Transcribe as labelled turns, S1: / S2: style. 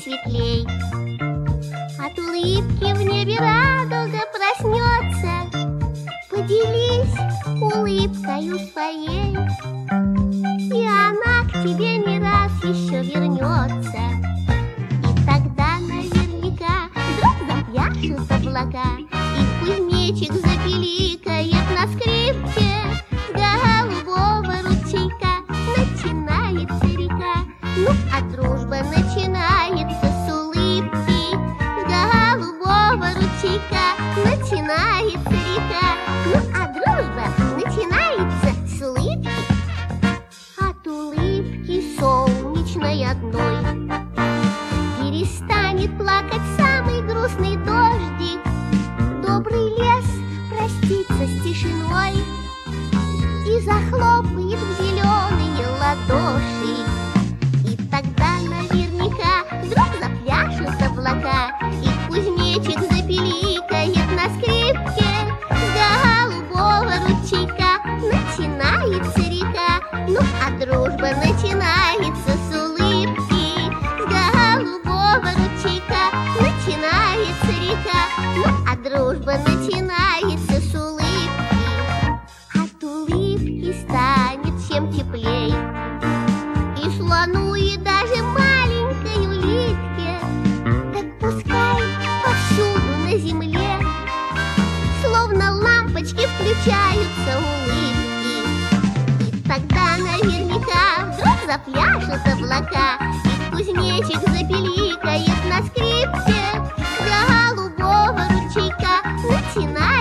S1: светлей. От улыбки в небе радуга проснется. Поделись улыбкою своей, и она к тебе не раз еще вернется. И тогда наверняка вдруг запляшут облака, и кузнечик запиликает на скрипке. С голубого ручейка начинается река. Ну, а дружба начинается с улыбки. С голубого ручейка начинается река. Ну, а дружба начинается с улыбки. От улыбки солнечной одной перестанет плакать самый грустный дождик. Добрый лес простится с тишиной и захлопает в зеленые ладоши. И тогда наверняка вдруг запляшут облака, и кузнечик запиликает на скрипке. С голубого ручейка начинается река. Ну, а дружба начинается с улыбки. С голубого ручейка начинается река. Ну, а дружба начинается с улыбки. От улыбки станет всем теплей, и слону, и даже маленькой улитке. Так пускай повсюду на земле словно лампочки включаются улыбки. И тогда наверняка вдруг запляшут облака, и кузнечик запиликает на скрипке. С голубого ручейка начинается